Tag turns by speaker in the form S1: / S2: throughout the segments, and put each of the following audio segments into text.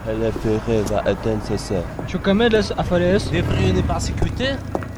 S1: Elle ferait va atteindre ça.
S2: شو كمل أفريس
S3: Débrouiller n'est pas sécurité.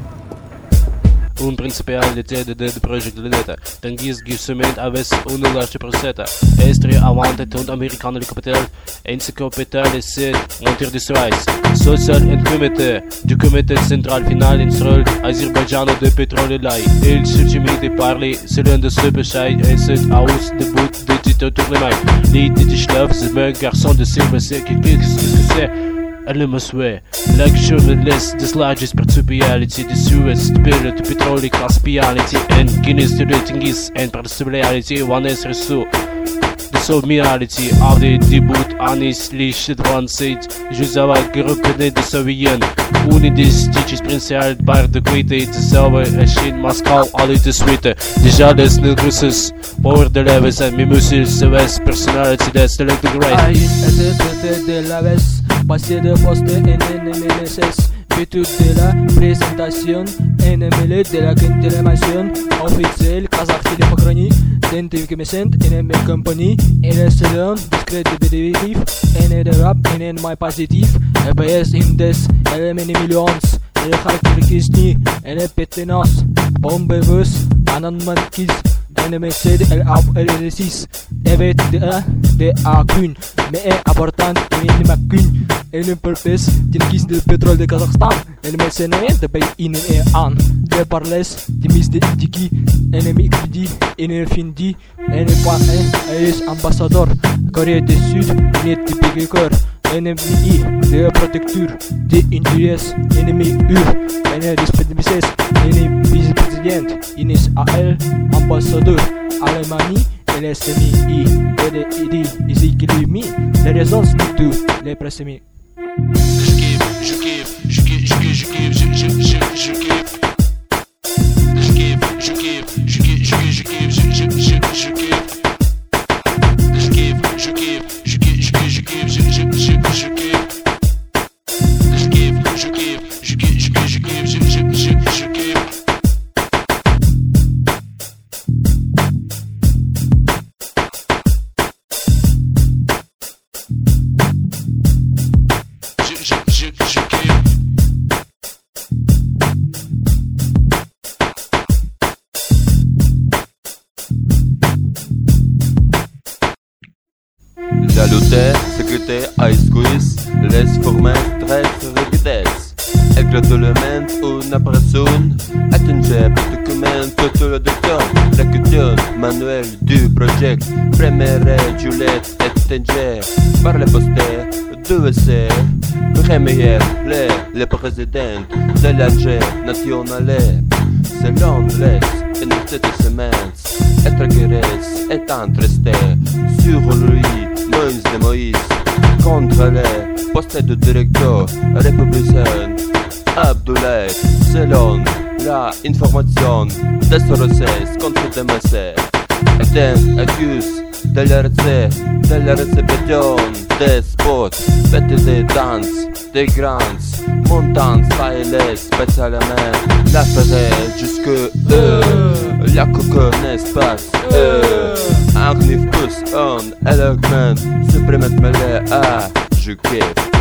S4: Un principialiteit de projectiliteit. Tangis gissement aves unulaste proceta. Estri avante und amerikanere kapital. Ense kapital set monter de Schweiz. Social and comité. Du comité central final in Srol, Azerbaijan de pétrole lai. Il suffit de parler selon de ce bescheid et cet aus de bout de titre tournement. L'idée de schlaf, c'est un garçon de service qui qu'est-ce que c'est? Alle Moswe, Luxurious, this largest particularity, the sewage, spirit, petrolic hospitality, and Guinness to ratingis, and particularity, one is resu. The sovereignty of the debut, honestly, shit one said, Jusava Gruppe de Soviet, Unidis, teaches principal, bar de Quite, the Sauer, Shin, Moscow, all it is sweet, the Jades, Nilgusus, Power de Leves, and Mimusis, the West personality, that's the electric right.
S2: de la vez pasé de poste en NMLSS virtud de la presentación NML de la continuación oficial Kazakh Telephonie Dentivkemesent NM Company NSLon Discreditive ND Rap NN My Positive EPS Indes LMN Millions El Характеристики NPTNOS Bombevus Anonmankiz NMSD LRSIS Evet de Akün mais important in Makün en purpose Dinkiz de pétrole de Kazakhstan en mercenaire de pays in an de parles Dimis de Diki ennemi expedi en Findi en es ambassadeur Corée du Sud net de Pigekor NMI de protecteur de intérêts ennemi en respectabilis en vice-président in Israël ambassadeur Allemagne LSMI EDID Isikilimi les raisons de les précédents.
S4: Je
S1: Salutaire, secrétaire, high squeeze, les former très rapidez. Éclatolement una personne, attenger document tout le docteur, la question manuel du projet, première Juliette étenger, par le poster, deux essais, première le président de l'Alger nationale, selon les semences, être guérisse est entresté sur lui. Moïse de Moïse contre les postes de directeur républicain Abdoulaye selon la information des sources contre des massés est accusé de la réception des spots fêtes de danse des grandes montagnes stylées spécialement la ferait jusque la coque n'espace Agnif tous on eloquent, supprimet mêlé à je kiffe.